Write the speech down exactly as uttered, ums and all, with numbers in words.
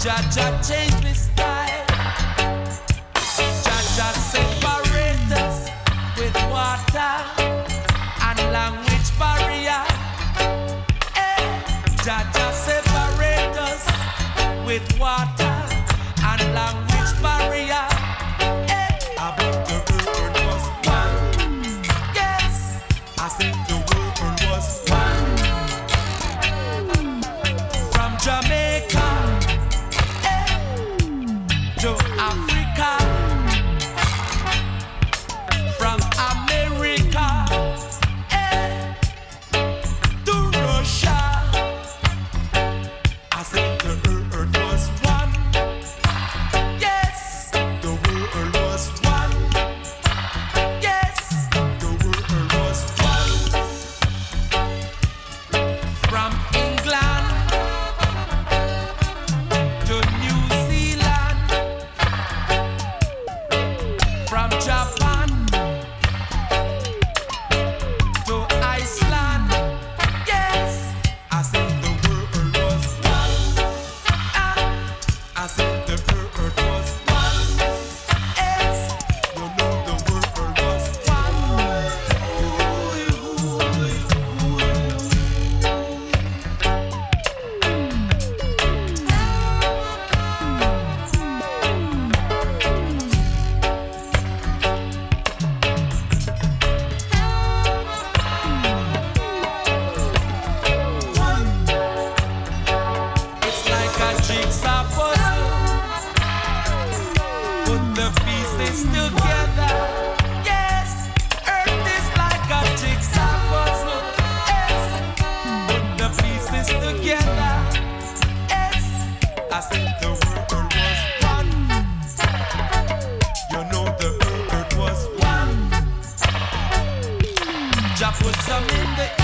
Jah Jah change me style. Jah Jah separate us with water and language barrier. Eh, Jah Jah separate us with water and language barrier. Eh, I bet the world was one. Yes, I said the world was one. From Jamaica eh, to Africa, from America eh, to Russia. I said the earth was one. Yes, the world was one. Yes, the world was one. From England to New Zealand, from Japan to Iceland. Yes, I said the world was one. Ah, I said the world was one. Yes, you know the world was one. It's like a jigsaw puzzle. Put the pieces together. Yes, earth is like a jigsaw puzzle. Yes, put the pieces together. Yes, I said the world was one. You know the earth was one. Jah put some in the